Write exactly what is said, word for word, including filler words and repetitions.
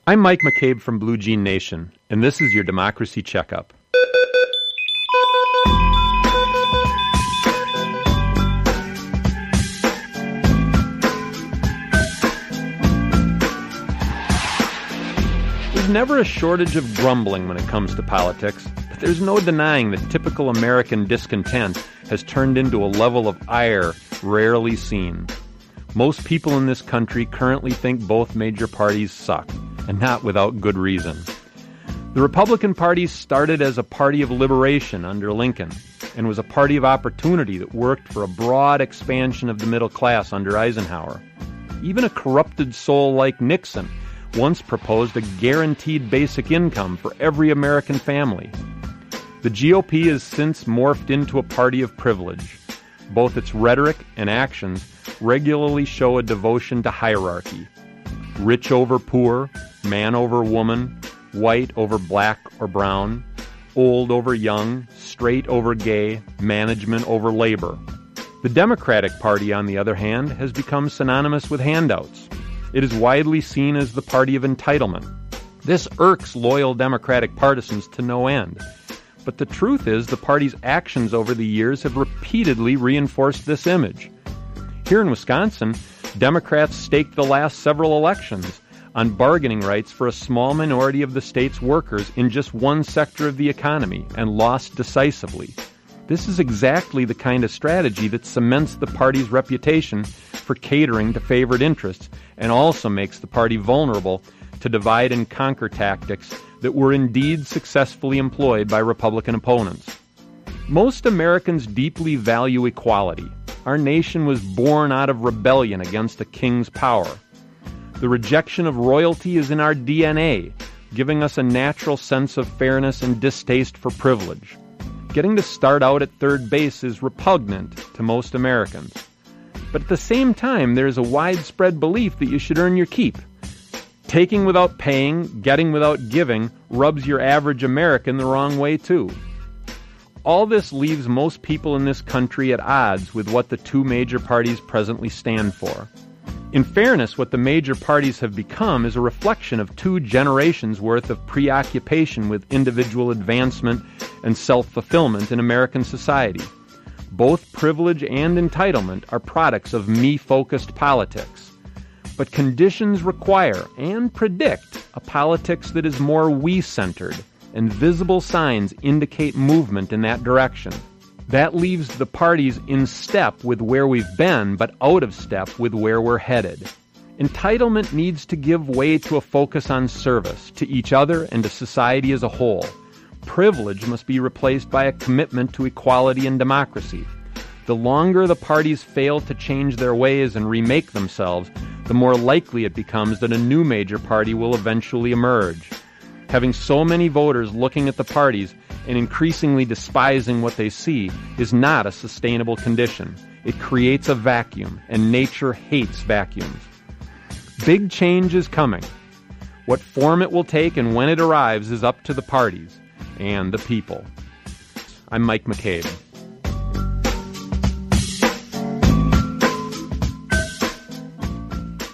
I'm Mike McCabe from Blue Jean Nation, and this is your Democracy Checkup. There's never a shortage of grumbling when it comes to politics, but there's no denying that typical American discontent has turned into a level of ire rarely seen. Most people in this country currently think both major parties suck, and not without good reason. The Republican Party started as a party of liberation under Lincoln, and was a party of opportunity that worked for a broad expansion of the middle class under Eisenhower. Even a corrupted soul like Nixon once proposed a guaranteed basic income for every American family. The G O P has since morphed into a party of privilege. Both its rhetoric and actions regularly show a devotion to hierarchy. Rich over poor, man over woman, white over black or brown, old over young, straight over gay, management over labor. The Democratic Party, on the other hand, has become synonymous with handouts. It is widely seen as the party of entitlement. This irks loyal Democratic partisans to no end. But the truth is the party's actions over the years have repeatedly reinforced this image. Here in Wisconsin, Democrats staked the last several elections on bargaining rights for a small minority of the state's workers in just one sector of the economy and lost decisively. This is exactly the kind of strategy that cements the party's reputation for catering to favored interests and also makes the party vulnerable to divide and conquer tactics that were indeed successfully employed by Republican opponents. Most Americans deeply value equality. Our nation was born out of rebellion against a king's power. The rejection of royalty is in our D N A, giving us a natural sense of fairness and distaste for privilege. Getting to start out at third base is repugnant to most Americans. But at the same time, there is a widespread belief that you should earn your keep. Taking without paying, getting without giving, rubs your average American the wrong way too. All this leaves most people in this country at odds with what the two major parties presently stand for. In fairness, what the major parties have become is a reflection of two generations' worth of preoccupation with individual advancement and self-fulfillment in American society. Both privilege and entitlement are products of me-focused politics. But conditions require and predict a politics that is more we-centered, and visible signs indicate movement in that direction. That leaves the parties in step with where we've been, but out of step with where we're headed. Entitlement needs to give way to a focus on service, to each other and to society as a whole. Privilege must be replaced by a commitment to equality and democracy. The longer the parties fail to change their ways and remake themselves, the more likely it becomes that a new major party will eventually emerge. Having so many voters looking at the parties and increasingly despising what they see is not a sustainable condition. It creates a vacuum, and nature hates vacuums. Big change is coming. What form it will take and when it arrives is up to the parties and the people. I'm Mike McCabe.